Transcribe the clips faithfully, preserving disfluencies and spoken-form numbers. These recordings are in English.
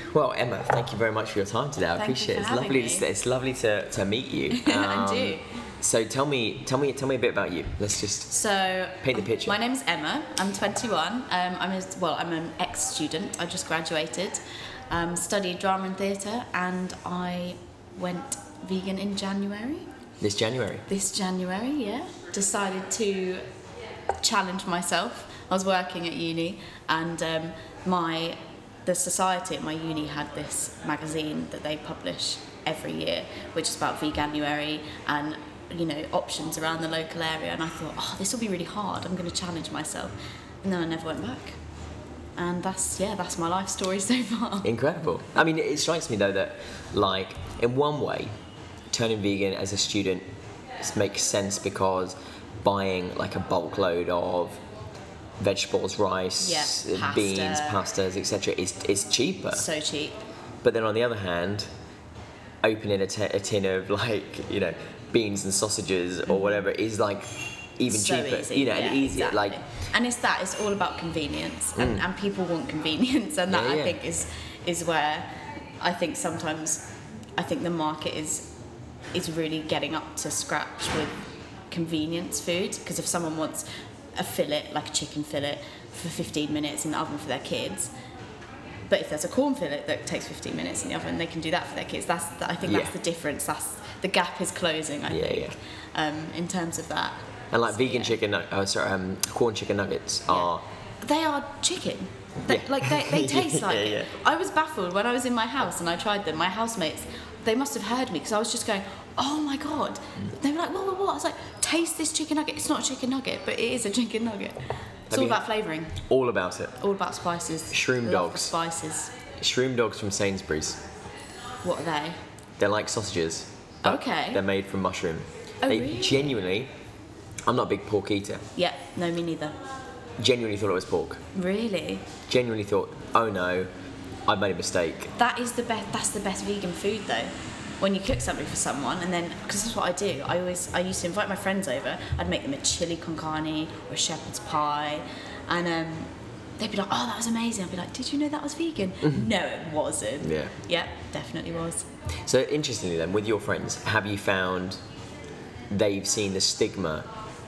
Well, Emma, thank you very much for your time today. I Thank appreciate you it. for It's lovely. having To, me. it's lovely to, to meet you. And you. So tell me, tell me, tell me a bit about you. Let's just So paint the picture. My name's Emma. I'm twenty-one. Um, I'm a, well, I'm an ex-student. I just graduated, um, studied drama and theatre, and I went vegan in January. This January. This January, yeah. Decided to challenge myself. I was working at uni, and um, my the society at my uni had this magazine that they publish every year, which is about Veganuary and, you know, options around the local area. And I thought, oh, this will be really hard. I'm going to challenge myself, and then I never went back. And that's yeah, that's my life story so far. Incredible. I mean, it strikes me though that, like, in one way, turning vegan as a student makes sense because buying like a bulk load of vegetables, rice, Yeah, uh, pasta. beans, pastas, et cetera is is cheaper. So cheap. But then on the other hand, opening a, t- a tin of like, you know, beans and sausages or whatever is like even So cheaper, easy, you know, yeah, and easier. exactly. Like, and it's that it's all about convenience, and, and people want convenience, and that Yeah, yeah. I think is is where I think sometimes I think the market is is really getting up to scratch with convenience food, because if someone wants a fillet, like a chicken fillet, for fifteen minutes in the oven for their kids, but if there's a corn fillet that takes fifteen minutes in the oven, they can do that for their kids. That's I think that's Yeah. the difference. That's the gap is closing. I Yeah, think Um, in terms of that. and like So, vegan yeah. chicken, nu- oh, sorry, um, corn chicken nuggets are. They are chicken. They, Yeah. Like they, they taste like Yeah, it. yeah. I was baffled when I was in my house and I tried them. My housemates, they must have heard me because I was just going, "Oh my god!" Mm. They were like, "What? What? What?" I was like, "Taste this chicken nugget. It's not a chicken nugget, but it is a chicken nugget." It's Have all you- about flavouring, All about it. all about spices. Shroom Love dogs. the spices. Shroom dogs from Sainsbury's. What are they? They're like sausages. but Okay. They're made from mushroom. Oh, they really? genuinely. I'm not a big pork eater. Yeah. No, me neither. Genuinely thought it was pork. Really? Genuinely thought, oh no, I made a mistake. That is the best. That's the best vegan food, though. When you cook something for someone, and then because that's what I do. I always I used to invite my friends over. I'd make them a chili con carne or a shepherd's pie, and um, they'd be like, "Oh, that was amazing." I'd be like, "Did you know that was vegan?" No, it wasn't. Yeah. Yeah, definitely was. So interestingly, then, with your friends, have you found they've seen the stigma,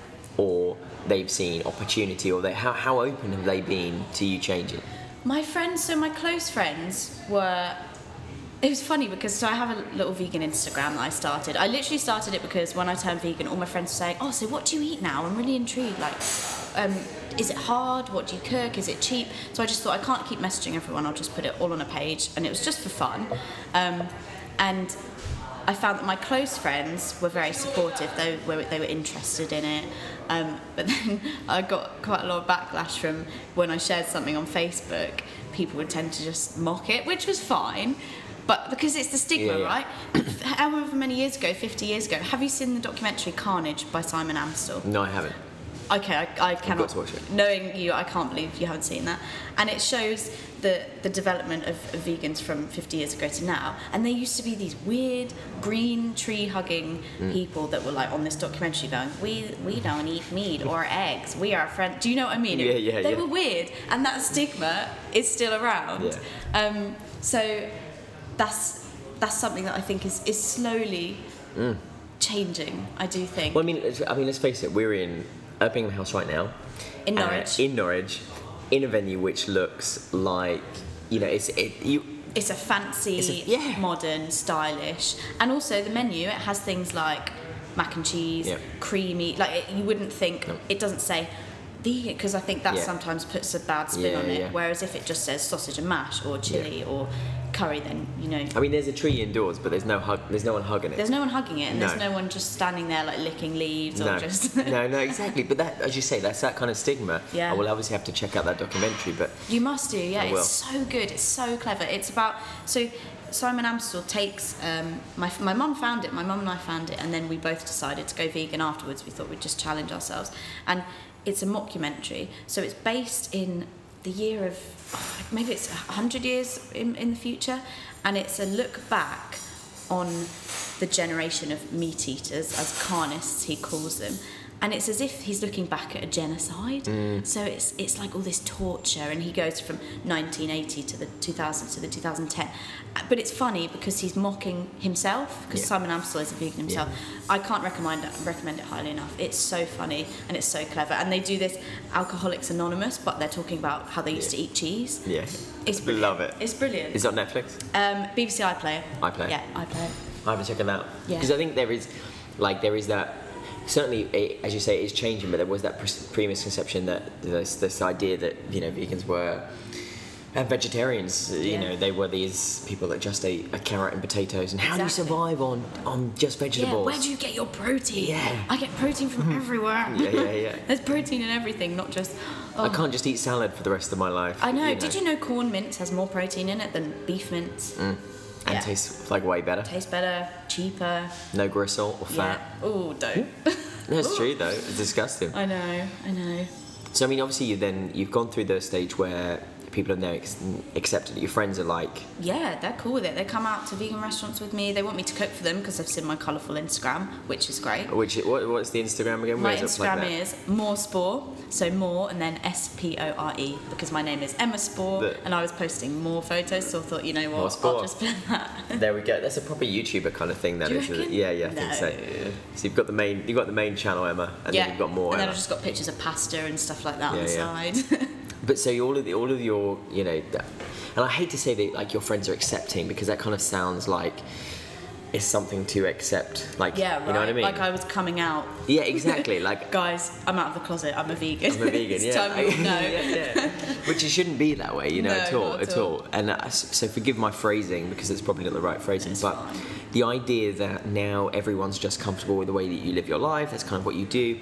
or they've seen opportunity, or they how how open have they been to you changing? My friends, so my close friends were. It was funny because so I have a little vegan Instagram that I started. I literally started it because when I turned vegan, all my friends were saying, "Oh, so what do you eat now? I'm really intrigued. Like, um, is it hard? What do you cook? Is it cheap?" So I just thought I can't keep messaging everyone. I'll just put it all on a page, and it was just for fun. Um, and I found that my close friends were very supportive. They were they were interested in it. Um, but then I got quite a lot of backlash from when I shared something on Facebook. People would tend to just mock it, which was fine. But because it's the stigma, Yeah, yeah. right? However many years ago, fifty years ago, have you seen the documentary Carnage by Simon Amstel? No, I haven't. Okay, I, I cannot. to watch it. Knowing you, I can't believe you haven't seen that. And it shows the the development of, of vegans from fifty years ago to now. And there used to be these weird green tree hugging Mm. people that were like on this documentary going, "We we don't eat meat or eggs. We are friends." Do you know what I mean? Yeah, yeah, They yeah. were weird, and that stigma is still around. Yeah. Um, so that's that's something that I think is is slowly changing. I do think. Well, I mean, it's- I mean, let's face it. We're in Erpingham House right now. In uh, Norwich. in Norwich, in a venue which looks like, you know, it's it you. It's a fancy, It's a- yeah. modern, stylish, and also the menu. It has things like mac and cheese, Yeah. creamy. Like it, you wouldn't think No. it doesn't say vegan, because I think that Yeah. sometimes puts a bad spin Yeah, on it. yeah. Whereas if it just says sausage and mash or chili or curry, then you know I mean, there's a tree indoors, but there's no hug. There's no one hugging it. there's no one hugging it, and there's No. no one just standing there like licking leaves no, or just. no, no, exactly. But that, as you say, that's that kind of stigma. Yeah. I will obviously have to check out that documentary, but You must do, yeah. I will. It's so good. It's so clever. It's about so Simon Amstel takes um, my my mum found it. My mum and I found it, and then we both decided to go vegan afterwards. We thought we'd just challenge ourselves, and it's a mockumentary. So it's based in the year of oh, maybe it's a hundred years in in the future, and it's a look back on the generation of meat eaters, as carnists he calls them. and it's as if he's looking back at a genocide. Mm. So it's it's like all this torture, and he goes from nineteen eighty to the two thousands to the two thousand ten. But it's funny because he's mocking himself, because Yeah. Simon Amstel is a vegan himself. I can't recommend it, recommend it highly enough. It's so funny and it's so clever. And they do this Alcoholics Anonymous, but they're talking about how they used Yeah. to eat cheese. Yeah. It's brilliant. Love it. It's brilliant. Is it on Netflix? Um, B B C iPlayer. iPlayer. Yeah, iPlayer. I haven't checked them out. Yeah. Because I think there is, like, there is that, certainly, it, as you say, it is changing, but there was that pre- premisconception that this, this idea that, you know, vegans were, and vegetarians, you Yeah. know, they were these people that just ate a carrot and potatoes, and how do you Exactly. survive on, on just vegetables? Yeah, where do you get your protein? Yeah. I get protein from everywhere. Yeah, yeah, yeah. There's protein in everything, not just. Oh. I can't just eat salad for the rest of my life. I know. Did you know corn mince has more protein in it than beef mince? Mm. And Yeah. tastes like way better. Tastes better, cheaper. No gristle or fat. Yeah. Oh, don't. That's true though. It's disgusting. I know. I know. So I mean, obviously, you then you've gone through the stage where people have now ex- accepted it. Your friends are like, Yeah, they're cool with it. They come out to vegan restaurants with me. They want me to cook for them because they've seen my colourful Instagram, which is great. which what, what's the Instagram again? My Where is it like Instagram that? is More Spore, so more and then S P O R E, because my name is Emma Spore, The- and I was posting more photos, so I thought, you know More what, Spore. I'll just put that. There we go. That's a proper YouTuber kind of thing. That Do you is, isn't it? reckon? Yeah, yeah, I think so. No. So you've got the main, you've got the main channel, Emma, and yeah, then you've got more. and then Emma. I've just got pictures of pasta and stuff like that on Yeah, the yeah. side. But so all of the, all of your, you know, that, and I hate to say that like your friends are accepting because that kind of sounds like it's something to accept. Like, yeah, right. you know what I mean? Like I was coming out. Yeah, exactly. Like Guys, I'm out of the closet. I'm a vegan. I'm a vegan. it's yeah. time you all know. yeah, yeah. Which it shouldn't be that way, you know, No, at all, not at at all. all. And uh, so forgive my phrasing because it's probably not the right phrasing, It's but fine. the idea that now everyone's just comfortable with the way that you live your life, that's kind of what you do.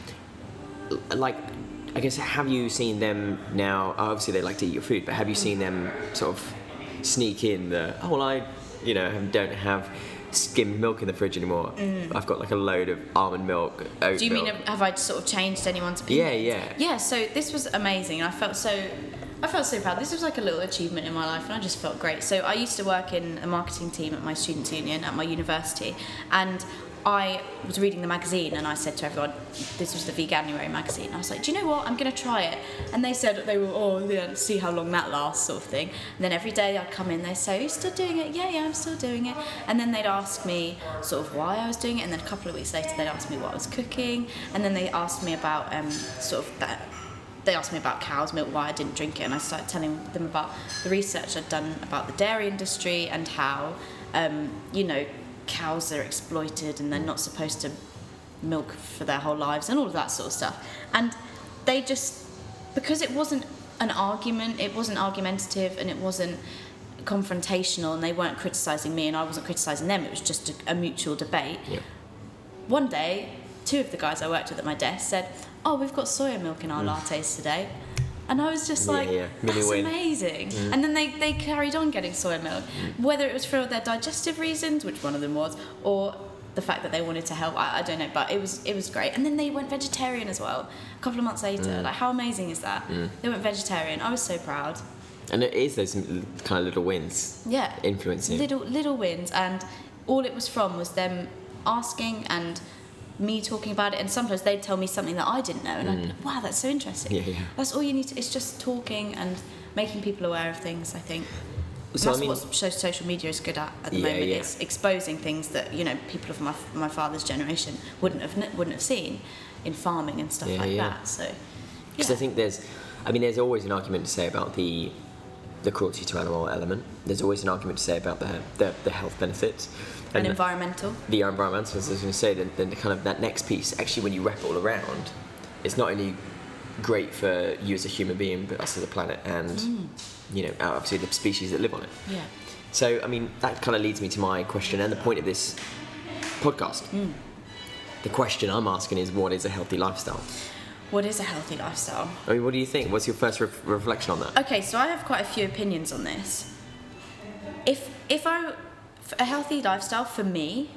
L- Like, I guess, have you seen them now? Obviously, they like to eat your food, but have you seen them sort of sneak in the, oh, well, I, you know, don't have skimmed milk in the fridge anymore. I've got like a load of almond milk, oat Mm. Do you mean milk. have have I sort of changed anyone's Yeah, opinion? yeah. Yeah, so this was amazing. I felt so I felt so proud. This was like a little achievement in my life and I just felt great. So I used to work in a marketing team at my students' union at my university, and I was reading the magazine and I said to everyone, this was the Veganuary magazine. I was like, do you know what? I'm going to try it. And they said, they were, oh, yeah, see how long that lasts, sort of thing. And then every day I'd come in, they'd say, are you still doing it? Yeah, yeah, I'm still doing it. And then they'd ask me sort of why I was doing it. And then a couple of weeks later, they'd ask me what I was cooking. And then they asked me about um, sort of that. They asked me about cow's milk, why I didn't drink it, and I started telling them about the research I'd done about the dairy industry and how, um, you know, cows are exploited and they're not supposed to milk for their whole lives and all of that sort of stuff. And they just, because it wasn't an argument, it wasn't argumentative and it wasn't confrontational, and they weren't criticising me and I wasn't criticising them, it was just a, a mutual debate. Yeah. One day, two of the guys I worked with at my desk said, oh, we've got soya milk in our lattes today. And I was just Yeah, like, yeah. Mini that's win. amazing. And then they, they carried on getting soya milk, whether it was for their digestive reasons, which one of them was, or the fact that they wanted to help, I, I don't know, but it was it was great. And then they went vegetarian as well, a couple of months later. Like, how amazing is that? They went vegetarian. I was so proud. And it is those kind of little wins Yeah. influencing. Little little wins, and all it was from was them asking and me talking about it, and sometimes they'd tell me something that I didn't know, and I'd be like, wow, that's so interesting. Yeah, yeah. That's all you need to, it's just talking and making people aware of things, I think. And So, I that's mean- what so- social media is good at at the Yeah, moment. yeah. It's exposing things that, you know, people of my my father's generation wouldn't have kn- wouldn't have seen in farming and stuff Yeah, like yeah. that. So Because yeah. I think there's, I mean, there's always an argument to say about the the cruelty to animal element. There's always an argument to say about the the, the health benefits. and environmental. The environmental, as I was going to say, then, then the kind of that next piece, actually when you wrap it all around, it's not only great for you as a human being, but us as a planet and, you know, obviously the species that live on it. Yeah. So, I mean, that kind of leads me to my question and the point of this podcast. The question I'm asking is, what is a healthy lifestyle? What is a healthy lifestyle? I mean, what do you think? What's your first re- reflection on that? Okay, so I have quite a few opinions on this. If if I a healthy lifestyle for me,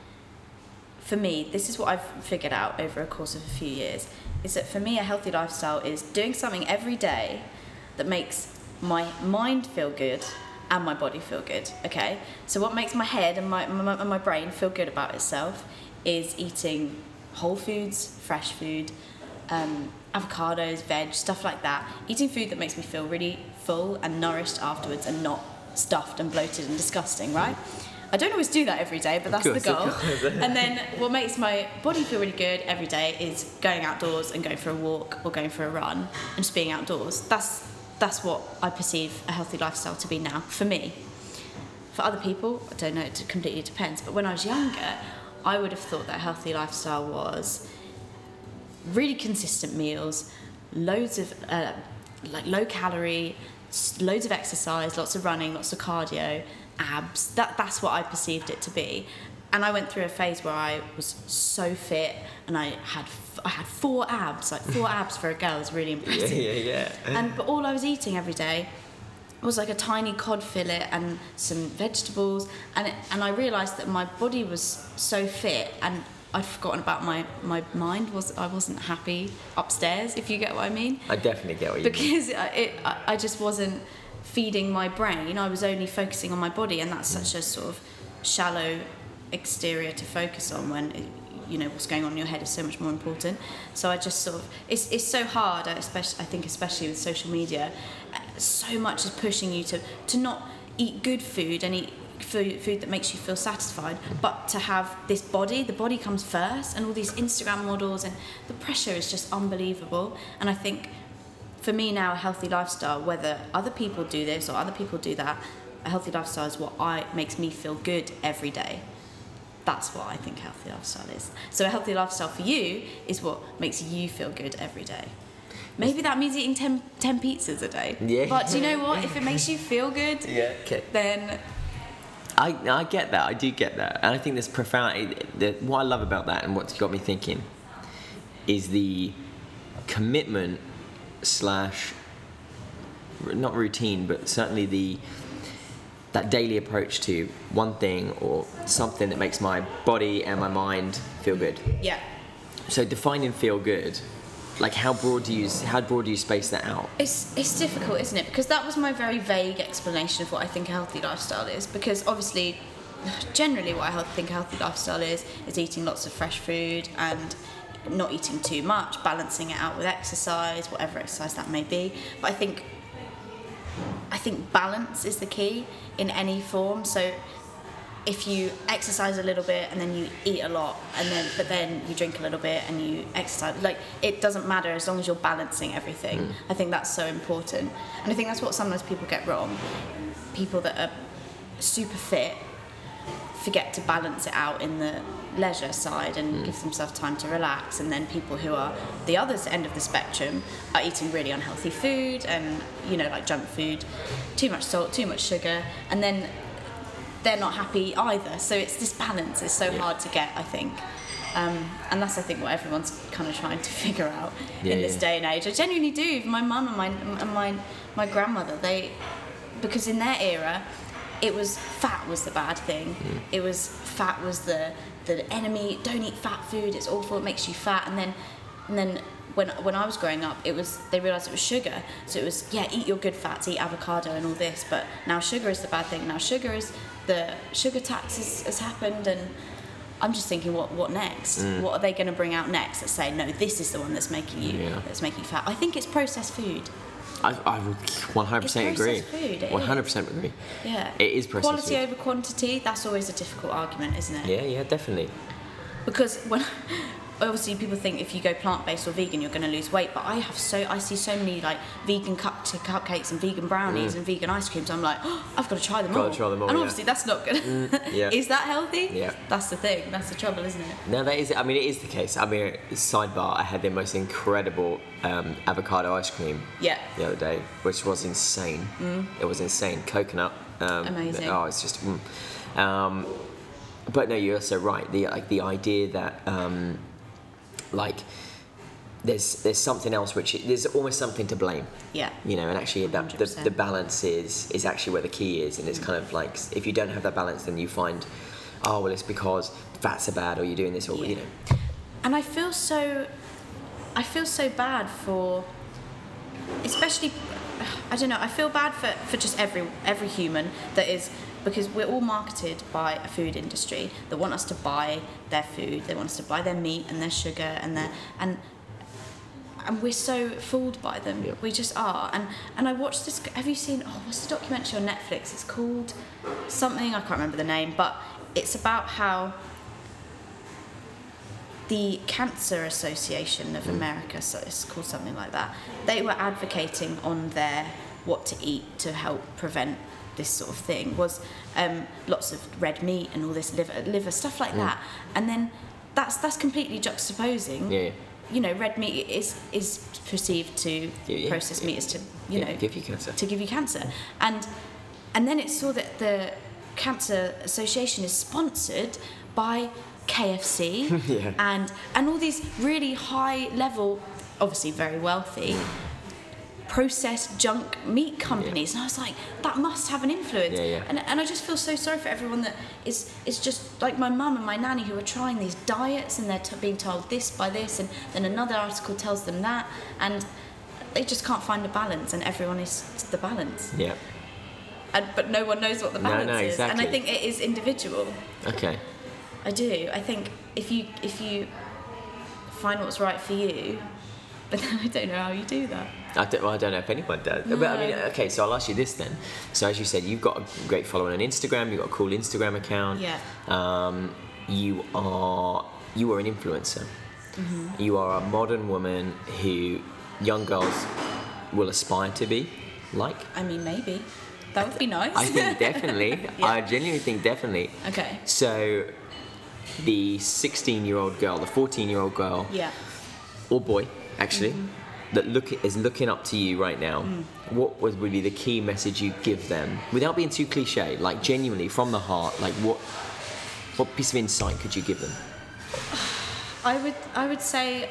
for me, this is what I've figured out over a course of a few years, is that for me a healthy lifestyle is doing something every day that makes my mind feel good and my body feel good. Okay, so what makes my head and my my, and my brain feel good about itself is eating whole foods, fresh food, um, avocados, veg, stuff like that. Eating food that makes me feel really full and nourished afterwards and not stuffed and bloated and disgusting, right? I don't always do that every day, but that's course, the goal. of course. And then what makes my body feel really good every day is going outdoors and going for a walk or going for a run and just being outdoors. That's that's what I perceive a healthy lifestyle to be now, for me. For other people, I don't know, it completely depends. But when I was younger, I would have thought that a healthy lifestyle was really consistent meals, loads of uh, like low calorie, loads of exercise, lots of running, lots of cardio, abs. That that's what I perceived it to be. And I went through a phase where I was so fit, and I had f- I had four abs, like four abs for a girl is really impressive. Yeah, yeah, yeah. And but all I was eating every day was like a tiny cod fillet and some vegetables, and it, and I realised that my body was so fit, and I'd forgotten about my my mind. Was I wasn't happy upstairs, if you get what I mean. I definitely get what you mean. Because it, I, I just wasn't feeding my brain. I was only focusing on my body, and that's such a sort of shallow exterior to focus on when it, you know what's going on in your head is so much more important. So I just sort of it's it's so hard, especially I think especially with social media, so much is pushing you to to not eat good food and eat food, food that makes you feel satisfied, but to have this body. The body comes first, and all these Instagram models, and the pressure is just unbelievable. And I think for me now, a healthy lifestyle, whether other people do this or other people do that, a healthy lifestyle is what I makes me feel good every day. That's what I think a healthy lifestyle is. So a healthy lifestyle for you is what makes you feel good every day. Maybe that means eating ten, ten pizzas a day. Yeah. But do you know what? If it makes you feel good, Yeah. Okay. then I, I get that, I do get that. And I think there's profound, the, what I love about that and what's got me thinking is the commitment slash, not routine, but certainly the, that daily approach to one thing or something that makes my body and my mind feel good. yeah. So defining feel good, like how broad do you, how broad do you space that out? It's it's difficult, isn't it? Because that was my very vague explanation of what I think a healthy lifestyle is. Because obviously, generally what I think a healthy lifestyle is, is eating lots of fresh food and not eating too much, balancing it out with exercise, whatever exercise that may be. But I think, I think balance is the key in any form. So if you exercise a little bit and then you eat a lot, and then but then you drink a little bit and you exercise, like it doesn't matter as long as you're balancing everything. Mm. I think that's so important, and I think that's what sometimes people get wrong. People that are super fit forget to balance it out in the leisure side and mm. give themselves time to relax, and then people who are the other end of the spectrum are eating really unhealthy food and you know like junk food, too much salt, too much sugar, and then they're not happy either. So it's this balance is so yeah. hard to get, I think. Um, and that's, I think, what everyone's kind of trying to figure out yeah, in this yeah. day and age. I genuinely do. My mum and my and my my grandmother, they, because in their era, it was fat was the bad thing. Mm. It was fat was the the enemy. Don't eat fat food. It's awful. It makes you fat. And then and then when when I was growing up, it was they realised it was sugar. So it was yeah, eat your good fats, eat avocado and all this. But now sugar is the bad thing. Now sugar is the sugar tax has, has happened, and I'm just thinking, what what next? Mm. What are they going to bring out next that say no, this is the one that's making you yeah. that's making you fat? I think it's processed food. I, I would one hundred percent agree. Food, it one hundred percent is. agree. Yeah. It is processed Quality food. over quantity, that's always a difficult argument, isn't it? Yeah, yeah, definitely. Because when obviously people think if you go plant-based or vegan you're going to lose weight, but I have so I see so many like vegan cup cupcakes and vegan brownies mm. and vegan ice creams. I'm like, oh, I've got to try them Gotta all. try them all. And yeah. obviously that's not good. Mm, yeah. Is that healthy? Yeah. That's the thing. That's the trouble, isn't it? No, that is. I mean, it is the case. I mean, sidebar. I had the most incredible um, avocado ice cream. Yeah. The other day, which was insane. Mm. It was insane. Coconut. Um, Amazing. Oh, it's just. Mm. Um, but no, you're also right. The like the idea that. Um, Like, there's there's something else which there's almost something to blame. Yeah. You know, and actually that the, the balance is is actually where the key is, and it's kind of like if you don't have that balance, then you find, oh well, it's because fats are bad, or you're doing this, or yeah. you know. And I feel so, I feel so bad for, especially I don't know. I feel bad for, for just every every human that is, because we're all marketed by a food industry that want us to buy their food. They want us to buy their meat and their sugar and their and and we're so fooled by them. Yep. We just are. And and I watched this. Have you seen? Oh, what's the documentary on Netflix? It's called something. I can't remember the name, but it's about how the Cancer Association of America, so it's called something like that, they were advocating on their what to eat to help prevent this sort of thing, was um, lots of red meat and all this liver, liver stuff like Mm. that. And then that's that's completely juxtaposing. Yeah. You know, red meat is is perceived to, Yeah, yeah, processed yeah. meat is to, you Yeah, know, give you cancer. to give you cancer. And and then it saw that the Cancer Association is sponsored by K F C Yeah. and and all these really high level, obviously very wealthy, processed junk meat companies. And I was like, that must have an influence. Yeah, yeah. And and I just feel so sorry for everyone that is is just like my mum and my nanny, who are trying these diets and they're t- being told this by this, and then another article tells them that, and they just can't find a balance, and everyone is the balance. Yeah. And, but no one knows what the No, balance no, is. And I exactly. think it is individual. Okay. I do. I think if you if you find what's right for you, but then I don't know how you do that. I don't, well, I don't know if anyone does. But I mean, No. okay, so I'll ask you this then. So as you said, you've got a great following on Instagram. You've got a cool Instagram account. Yeah. Um, you are you are an influencer. Mm-hmm. You are a modern woman who young girls will aspire to be like. I mean, maybe. That would be nice. I think definitely. Yeah. I genuinely think definitely. Okay. So the sixteen-year-old girl, the fourteen-year-old girl, Yeah. or boy, actually, Mm-hmm. that look is looking up to you right now, Mm. what would, would be the key message you give them, without being too cliche, like genuinely from the heart, like what what piece of insight could you give them? I would I would say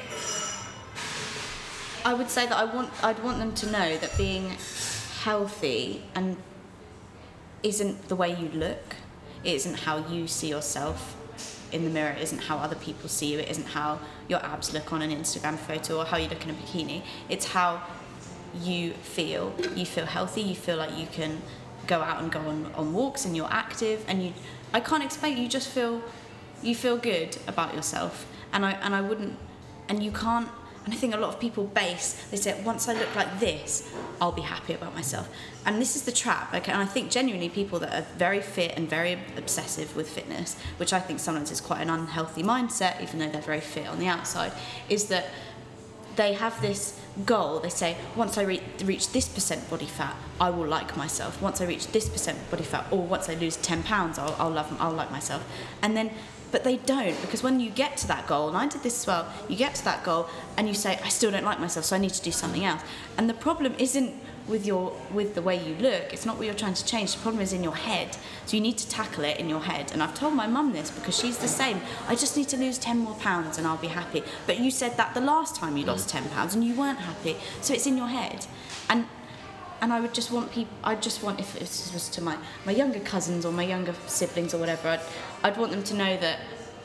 I would say that I want I'd want them to know that being healthy and isn't the way you look. It isn't how you see yourself in the mirror. It isn't how other people see you. It isn't how your abs look on an Instagram photo or how you look in a bikini. It's how you feel. You feel healthy. You feel like you can go out and go on, on walks and you're active. And you, I can't explain. You just feel, you feel good about yourself. And I and I wouldn't, and you can't. And I think a lot of people base, they say, once I look like this, I'll be happy about myself. And this is the trap. Okay? And I think genuinely people that are very fit and very obsessive with fitness, which I think sometimes is quite an unhealthy mindset, even though they're very fit on the outside, is that they have this goal. They say, once I re- reach this percent body fat, I will like myself. Once I reach this percent body fat, or once I lose ten pounds, I'll, I'll love, I'll like myself. And then, but they don't, because when you get to that goal, and I did this as well, you get to that goal and you say, I still don't like myself, so I need to do something else. And the problem isn't with your with the way you look. It's not what you're trying to change. The problem is in your head. So you need to tackle it in your head. And I've told my mum this because she's the same. I just need to lose ten more pounds and I'll be happy. But you said that the last time you lost ten pounds and you weren't happy. So it's in your head. And and I would just want people, I'd just want, if this was to my, my younger cousins or my younger siblings or whatever, I'd, I'd want them to know that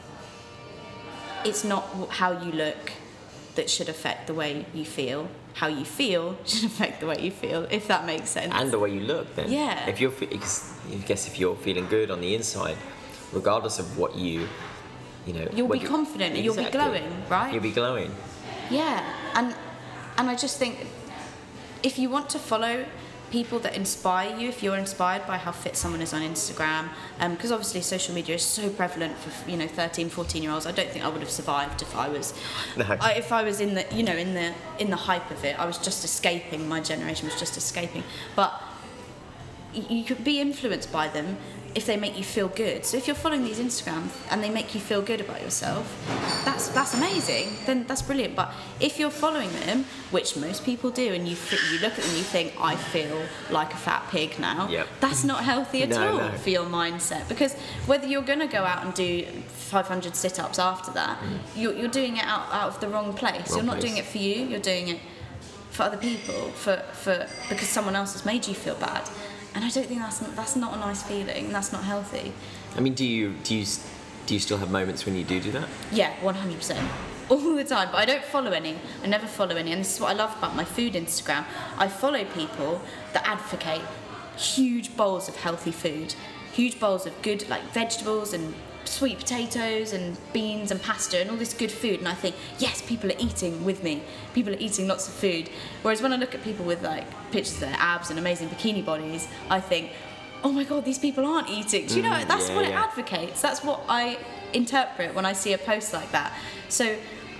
it's not how you look that should affect the way you feel. How you feel should affect the way you feel, if that makes sense. And the way you look, then. Yeah. If you're, fe- because I guess if you're feeling good on the inside, regardless of what you, you know, You'll what be you- confident and you'll be Exactly. glowing, right? You'll be glowing. Yeah, and and I just think if you want to follow people that inspire you, if you're inspired by how fit someone is on Instagram, because um, obviously social media is so prevalent for, you know, thirteen, fourteen year olds. I don't think I would have survived if I was, No. I, if I was in the, you know, in the in the hype of it. I was just escaping. My generation was just escaping. But y- you could be influenced by them if they make you feel good. So if you're following these Instagrams and they make you feel good about yourself, that's that's amazing. Then that's brilliant. But if you're following them, which most people do, and you f- you look at them and you think, I feel like a fat pig now, Yep. that's not healthy at No, all no. for your mindset. Because whether you're going to go out and do five hundred sit-ups after that, you're, you're doing it out, out of the wrong place. Wrong you're not place. doing it for you, you're doing it for other people, for, for because someone else has made you feel bad. And I don't think that's that's not a nice feeling. That's not healthy. I mean, do you do you do you still have moments when you do do that? Yeah, one hundred percent. all the time, but I don't follow any. I never follow any, and this is what I love about my food Instagram. I follow people that advocate huge bowls of healthy food, huge bowls of good like vegetables and sweet potatoes and beans and pasta and all this good food, and I think, yes, people are eating with me. People are eating lots of food. Whereas when I look at people with like pictures of their abs and amazing bikini bodies, I think, oh my god, these people aren't eating. Do you know, Mm, that's yeah, what yeah. it advocates. That's what I interpret when I see a post like that. So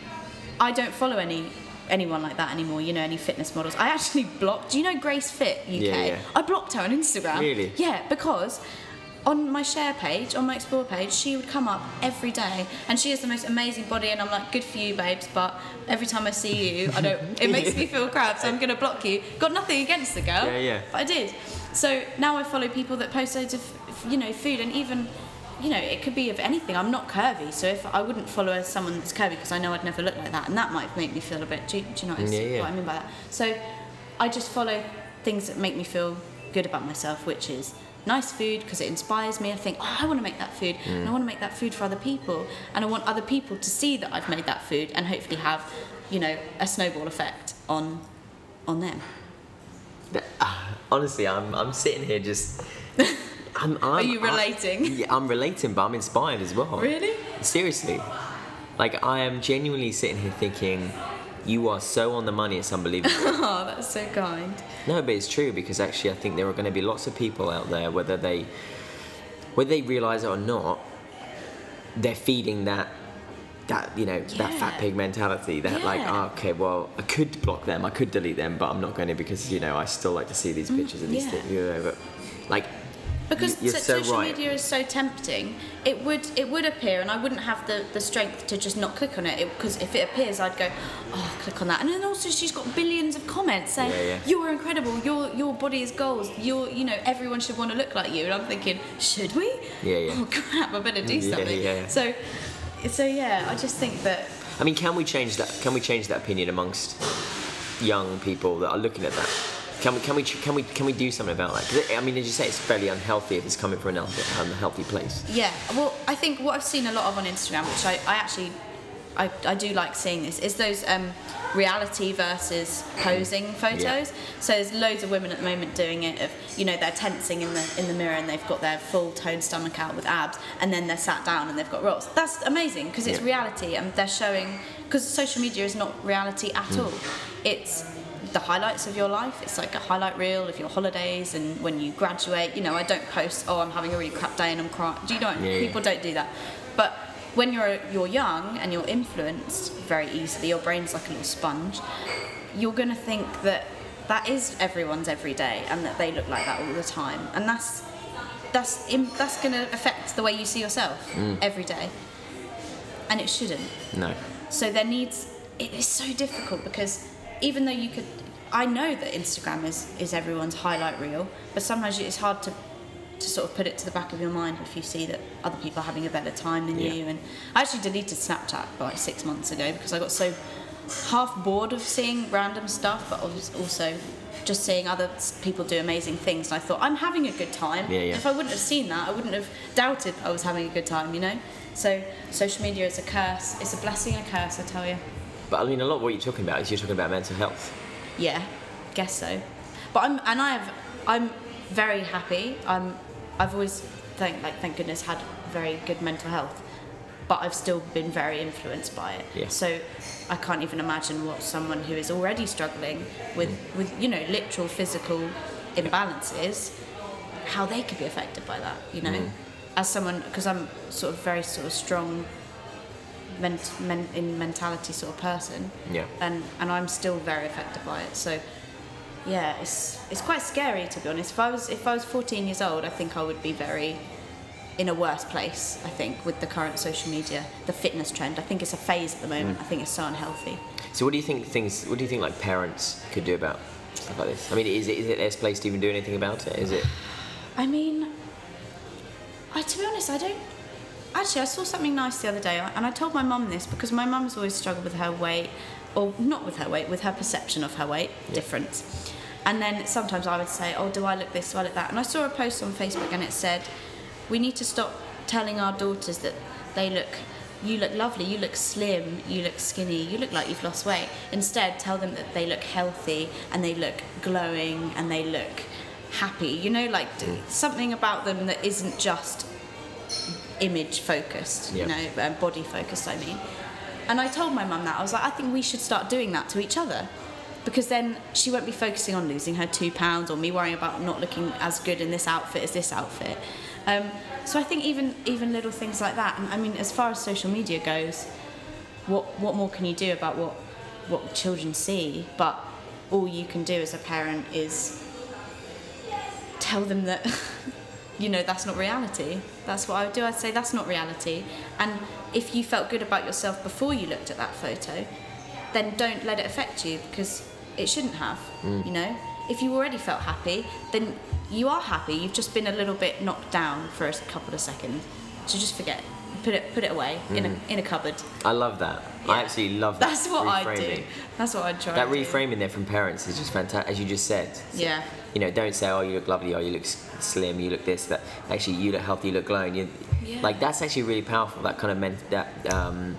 I don't follow any anyone like that anymore, you know, any fitness models. I actually blocked, do you know Grace Fit U K? Yeah, yeah. I blocked her on Instagram. Really? Yeah, because on my share page, on my explore page, she would come up every day, and she has the most amazing body, and I'm like, good for you, babes, but every time I see you, I don't, it makes me feel crap, so I'm gonna block you. Got nothing against the girl, Yeah, yeah. but I did. So now I follow people that post loads of, you know, food, and even, you know, it could be of anything. I'm not curvy, so if I wouldn't follow someone that's curvy because I know I'd never look like that, and that might make me feel a bit. Do you, do you know what, I, Yeah, yeah. what I mean by that? So I just follow things that make me feel good about myself, which is nice food because it inspires me. I think, oh, I want to make that food, and I want to make that food for other people, and I want other people to see that I've made that food, and hopefully have, you know, a snowball effect on, on them. That- uh, honestly, I'm I'm sitting here just. I'm, I'm, Are you I'm- relating? yeah, I'm relating, but I'm inspired as well. Really? Seriously, like I am genuinely sitting here thinking, you are so on the money. It's unbelievable. Oh, that's so kind. No, but it's true, because actually I think there are going to be lots of people out there, whether they whether they realise it or not, they're feeding that that you know that Yeah. fat pig mentality. That like, Yeah. oh, okay, well, I could block them, I could delete them, but I'm not going to, because you know I still like to see these pictures and these yeah. things. You know, but like. Because You're so- so social right. media is so tempting, it would it would appear, and I wouldn't have the, the strength to just not click on it, because if it appears, I'd go, oh, click on that. And then also she's got billions of comments saying, Yeah, yeah. you're incredible, your your body is goals, you're, you know, everyone should want to look like you. And I'm thinking, should we? Yeah, yeah. Oh crap, I better do Yeah, something. yeah, yeah. So, so yeah, I just think that, I mean, can we change that? Can we change that opinion amongst young people that are looking at that? Can we, can we, can we, can we do something about that? 'Cause it, I mean, as you say, it's fairly unhealthy if it's coming from an unhealthy, unhealthy place. yeah, well, I think what I've seen a lot of on Instagram, which I, I actually, I, I do like seeing this, is those um, reality versus posing photos. Yeah. So there's loads of women at the moment doing it of, you know, they're tensing in the in the mirror and they've got their full toned stomach out with abs, and then they're sat down and they've got rolls. That's amazing, because it's Yeah. reality, and they're showing, because social media is not reality at Mm. all. It's the highlights of your life. It's like a highlight reel of your holidays and when you graduate. You know, I don't post, oh, I'm having a really crap day and I'm crying. Do you know? Yeah, yeah. People don't do that. But when you're you're young and you're influenced very easily, your brain's like a little sponge. You're gonna think that that is everyone's every day, and that they look like that all the time, and that's that's im- that's gonna affect the way you see yourself Mm. every day, and it shouldn't. No. So there needs, it is so difficult, because even though you could, I know that Instagram is, is everyone's highlight reel, but sometimes it's hard to, to sort of put it to the back of your mind if you see that other people are having a better time than Yeah. you. And I actually deleted Snapchat about six months ago because I got so half bored of seeing random stuff, but obvi- also just seeing other s- people do amazing things. And I thought, I'm having a good time. Yeah, yeah. If I wouldn't have seen that, I wouldn't have doubted I was having a good time, you know? So social media is a curse. It's a blessing and a curse, I tell you. But I mean, a lot of what you're talking about is you're talking about mental health. Yeah, guess so. But I'm, and I have, I'm very happy. I'm, I've always, thank, like, thank goodness, had very good mental health. But I've still been very influenced by it. Yeah. So I can't even imagine what someone who is already struggling with, with you know, literal physical imbalances, how they could be affected by that. You know, Mm. as someone, because I'm sort of very sort of strong. Ment, men, in mentality sort of person, Yeah. and and I'm still very affected by it. So yeah, it's it's quite scary, to be honest. If I was if I was fourteen years old, I think I would be very in a worse place. I think with the current social media, the fitness trend. I think it's a phase at the moment. Mm. I think it's so unhealthy. So what do you think things? What do you think like parents could do about stuff like this? I mean, is it is it their place to even do anything about it? Is it? I mean, I to be honest, I don't. Actually, I saw something nice the other day, and I told my mum this because my mum's always struggled with her weight, or not with her weight, with her perception of her weight Yeah. difference. And then sometimes I would say, oh, do I look this, do I look that? And I saw a post on Facebook and it said, we need to stop telling our daughters that they look you look lovely, you look slim, you look skinny, you look like you've lost weight. Instead, tell them that they look healthy and they look glowing and they look happy. You know, like Mm. something about them that isn't just image focused, Yeah. you know, uh, body focused, I mean. And I told my mum that. I was like, I think we should start doing that to each other. Because then she won't be focusing on losing her two pounds or me worrying about not looking as good in this outfit as this outfit. Um, so I think even even little things like that. And I mean, as far as social media goes, what what more can you do about what what children see? But all you can do as a parent is tell them that, you know, that's not reality. That's what I would do. I'd say that's not reality. And if you felt good about yourself before you looked at that photo, then don't let it affect you, because it shouldn't have, Mm. you know? If you already felt happy, then you are happy. You've just been a little bit knocked down for a couple of seconds. So just forget. Put it put it away in a in a cupboard. I love that. I Yeah. absolutely love that. That's what I reframing. do. That's what I try. That to do. reframing there from parents is just fantastic, as you just said. Yeah. You know, don't say, oh, you look lovely, oh, you look s- slim, you look this, that. Actually, you look healthy, you look glowing. You, Yeah. Like, that's actually really powerful, that kind of meant that. Um,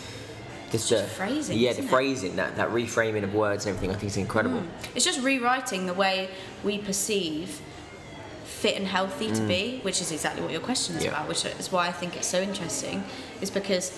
just just the phrasing, Yeah, isn't the it? phrasing, that, that reframing of words and everything, I think is incredible. It's just rewriting the way we perceive fit and healthy to be, which is exactly what your question is Yeah. about, which is why I think it's so interesting, is because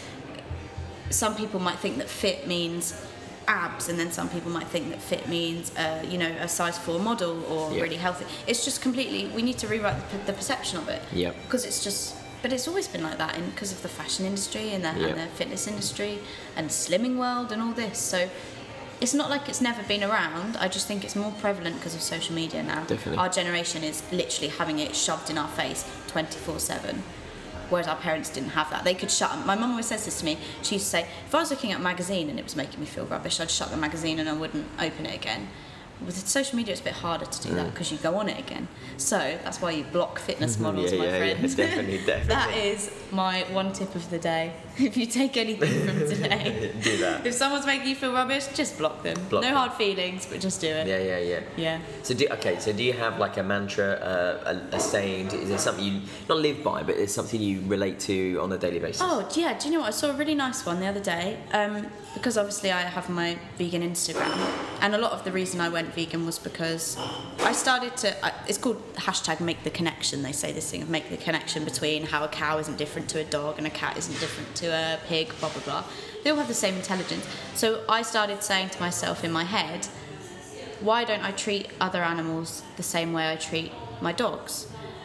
some people might think that fit means abs, and then some people might think that fit means, uh, you know, a size four model or Yeah. really healthy. It's just completely, we need to rewrite the, the perception of it. Yep. Because it's just, but it's always been like that in because of the fashion industry and the, Yep. and the fitness industry and slimming world and all this. So it's not like it's never been around. I just think it's more prevalent because of social media now. Definitely. Our generation is literally having it shoved in our face twenty-four seven. Whereas our parents didn't have that. They could shut. My mum always says this to me. She used to say, if I was looking at a magazine and it was making me feel rubbish, I'd shut the magazine and I wouldn't open it again. With social media, it's a bit harder to do that because you go on it again. So that's why you block fitness models, yeah, my yeah, friend. yeah, definitely, definitely. That is my one tip of the day. If you take anything from today, Do that. if someone's making you feel rubbish, just block them. Block no them. hard feelings, but just do it. Yeah, yeah, yeah. Yeah. So do okay. So do you have like a mantra, uh, a, a saying? Is there something you not live by, but it's something you relate to on a daily basis? Oh, yeah, do you know what? I saw a really nice one the other day, um, because obviously I have my vegan Instagram, and a lot of the reason I went vegan was because I started to, uh, it's called hashtag make the connection, they say this thing of make the connection between how a cow isn't different to a dog and a cat isn't different to a pig, blah, blah, blah. They all have the same intelligence. So I started saying to myself in my head, why don't I treat other animals the same way I treat my dogs?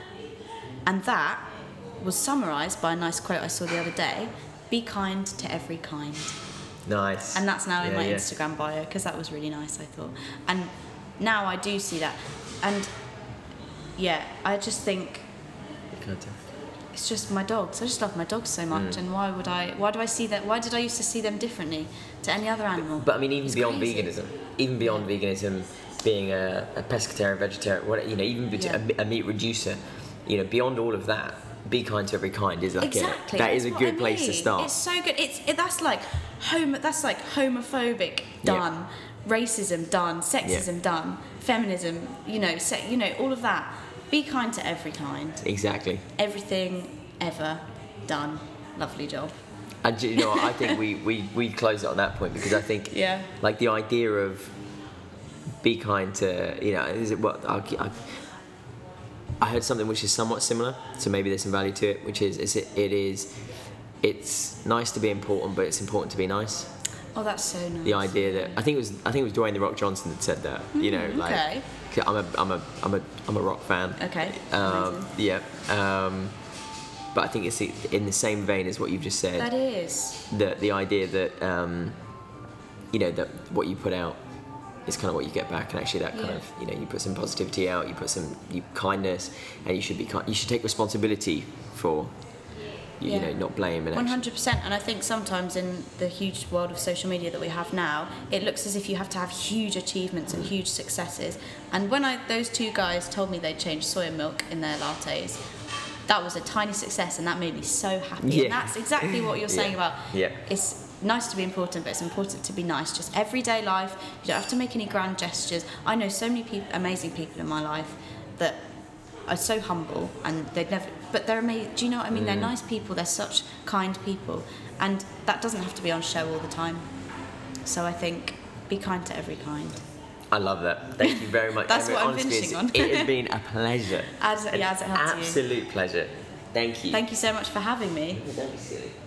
And that was summarised by a nice quote I saw the other day, be kind to every kind. Nice. And that's now in Yeah, my yeah. Instagram bio, because that was really nice, I thought. And now I do see that. And yeah, I just think Kind of. it's just my dogs. I just love my dogs so much, Mm. and why would I? Why do I see that? Why did I used to see them differently to any other animal? But I mean, even It's beyond crazy. veganism, even beyond veganism, being a, a pescatarian, vegetarian, what you know, even veg- Yeah. a, a meat reducer, you know, beyond all of that, be kind to every kind is like Exactly. a, that is that's a what good I place to mean. start. It's so good. It's it, that's like homo. That's like homophobic done, racism done, sexism done, feminism. You know, se- you know all of that. Be kind to every kind. Exactly. Everything ever done. Lovely job. And do you know, what, I think we, we, we close it on that point because I think, Yeah. like the idea of be kind to, you know, is it what I, I, I heard something which is somewhat similar, so maybe there's some value to it, which is, is it, it is, it's nice to be important, but it's important to be nice. Oh, that's so nice. The idea that I think it was I think it was Dwayne the Rock Johnson that said that. You know, Mm, like okay. I'm a I'm a I'm a I'm a rock fan. Okay. Um, amazing. yeah. Um, but I think it's in the same vein as what you've just said. That is. The the idea that um, you know that what you put out is kind of what you get back, and actually that kind Yeah. of you know you put some positivity out, you put some you kindness, and you should be kind, you should take responsibility for you, you Yeah. know not blame and One actually. hundred percent, and I think sometimes in the huge world of social media that we have now, it looks as if you have to have huge achievements and huge successes. And when I those two guys told me they changed soya milk in their lattes, that was a tiny success, and that made me so happy. Yeah. And that's exactly what you're saying Yeah. about. Yeah. It's nice to be important, but it's important to be nice. Just everyday life. You don't have to make any grand gestures. I know so many people, amazing people in my life that are so humble, and they'd never. But they're amazing. Do you know what I mean? Mm. They're nice people. They're such kind people, and that doesn't have to be on show all the time. So I think be kind to every kind. I love that. Thank you very much. That's Emma. what I'm Honestly, finishing on. It has been a pleasure. As, An yeah, as it has to you. absolute pleasure. Thank you. Thank you so much for having me. Don't be silly.